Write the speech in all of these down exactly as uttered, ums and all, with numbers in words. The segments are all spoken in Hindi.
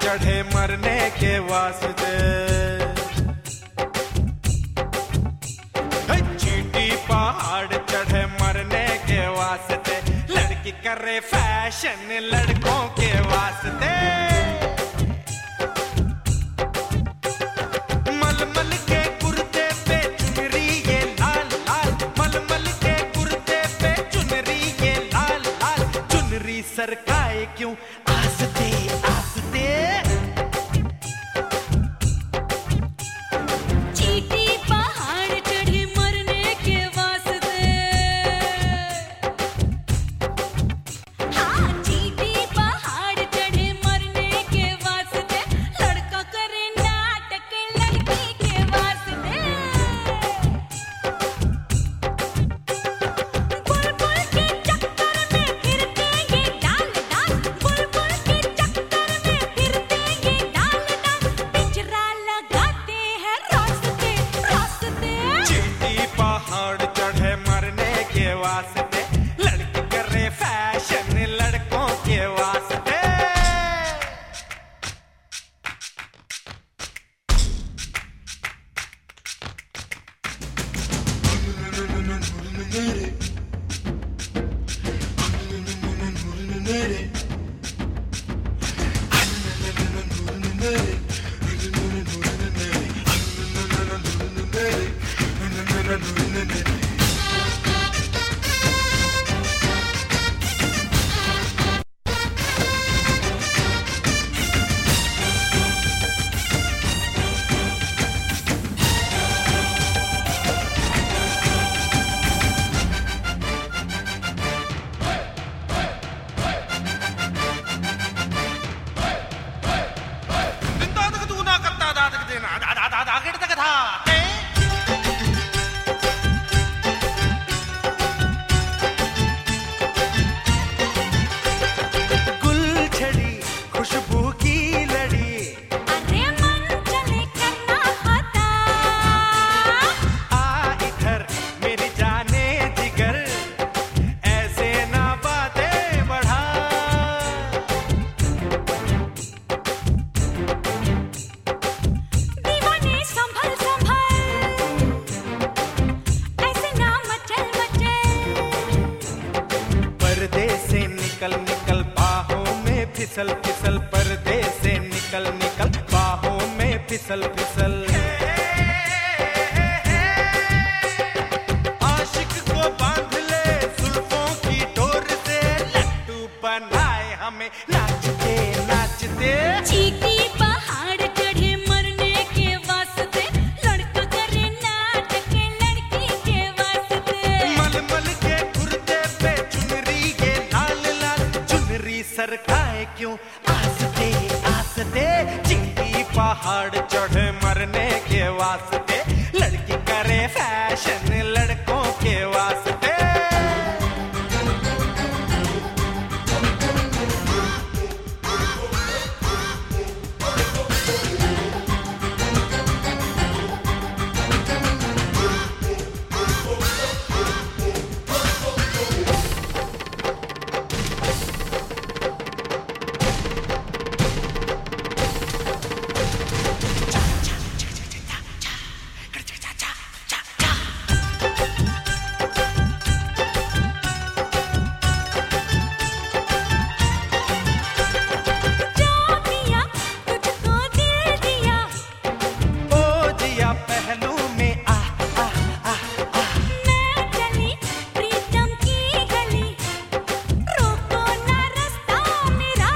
चढ़े मरने के वास्ते, चींटी पहाड़ चढ़े मरने के वास्ते, लड़की करे फैशन लड़कों के वास्ते। मलमल के कुर्ते पे चुनरी ये लाल लाल, मलमल के कुर्ते पे चुनरी ये लाल लाल, चुनरी सरकाए क्यों आस्ते आस्ते। चींटी पहाड़ चढ़े मरने के वास्ते, हाँ चींटी पहाड़ चढ़े मरने के वास्ते, लड़का करे नाटक लड़की के वास्ते। बुलबुल के चक्कर में फिरते ये डाल डाल, बुलबुल के चक्कर में फिरते ये डाल डाल, पिंजरा लगाते हैं रास्ते रास्ते। चींटी पहाड़ चढ़े मरने के वास्ते, लड़की करे फैशन लड़कों के वास्ते। गुलछड़ी खुशबू की लड़ी, अरे मन चले करना होता, आ इधर मेरी जाने जिगर, ऐसे ना बातें बढ़ा। दीवाने संभल संभल, ऐसे ना मचल मचल, पर्दे से निकल निकल बाहों में फिसल फिसल, पर्दे से निकल निकल बाहों में फिसल फिसल। आशिक को बांध ले जुल्फों की डोर से, लट्टू बनाए हमें नाचते नाचते। चींटी पहाड़ चढ़े मरने के वास्ते, लड़का करे नाटक लड़की के वास्ते। मलमल के कुर्ते पे चुनरी ये लाल लाल, चुनरी सरकाए क्यों आस्ते आस्ते। चींटी पहाड़ चढ़े मरने के वास्ते, लड़की करे फैशन लड़कों के वास्ते। जो दिया तुझको दिल दिया, ओ जिया पहलू में आ आ आ आ, मैं चली प्रीतम की गली, रोको ना रास्ता मेरा।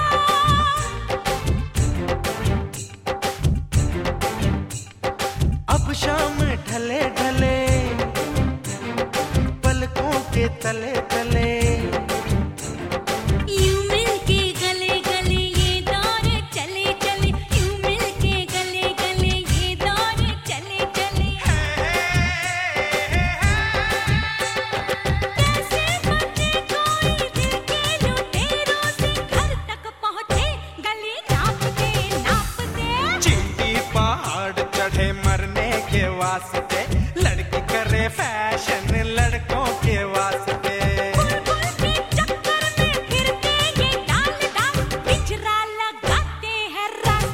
अब शाम ढले ढले, पलकों के तले तले, यूं मिलके गले गले ये दौर चले चले, यूं मिलके गले गले ये दौर चले चले। कैसे बचे कोई दिल के लुटेरों से, घर तक पहुँचे गली नापते नापते। चींटी पहाड़ चढ़े मरने के वास्ते, लड़की करे फैशन लड़कों के वास्ते। बुलबुल के चक्कर में फिरते ये डाल डाल, पिंजरा लगाते हैं रास्ते।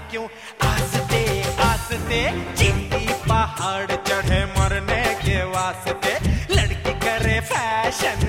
क्यों आस्ते आस्ते चींटी पहाड़ चढ़े मरने के वास्ते लड़की करे फैशन